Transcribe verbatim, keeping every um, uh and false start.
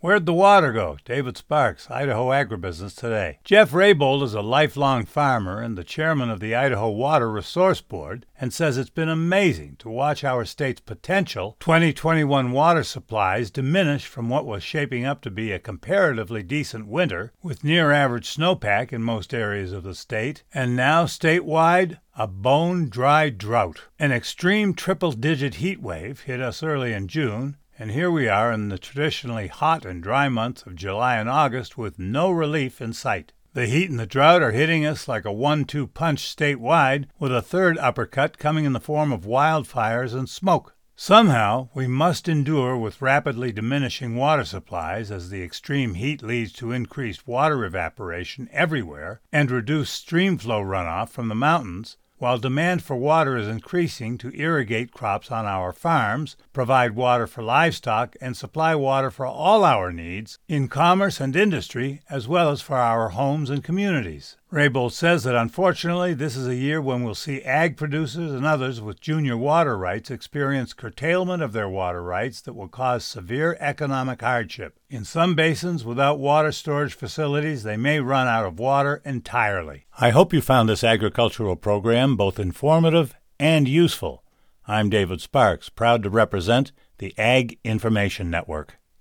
Where'd the water go? David Sparks, Idaho Agribusiness Today. Jeff Raybold is a lifelong farmer and the chairman of the Idaho Water Resource Board and says it's been amazing to watch our state's potential twenty twenty-one water supplies diminish from what was shaping up to be a comparatively decent winter with near-average snowpack in most areas of the state, and now statewide, a bone-dry drought. An extreme triple-digit heat wave hit us early in June, and here we are in the traditionally hot and dry months of July and August with no relief in sight. The heat and the drought are hitting us like a one two punch statewide, with a third uppercut coming in the form of wildfires and smoke. Somehow, we must endure with rapidly diminishing water supplies as the extreme heat leads to increased water evaporation everywhere and reduced stream flow runoff from the mountains, while demand for water is increasing to irrigate crops on our farms, provide water for livestock, and supply water for all our needs in commerce and industry, as well as for our homes and communities. Raybold says that unfortunately this is a year when we'll see ag producers and others with junior water rights experience curtailment of their water rights that will cause severe economic hardship. In some basins without water storage facilities, they may run out of water entirely. I hope you found this agricultural program both informative and useful. I'm David Sparks, proud to represent the Ag Information Network.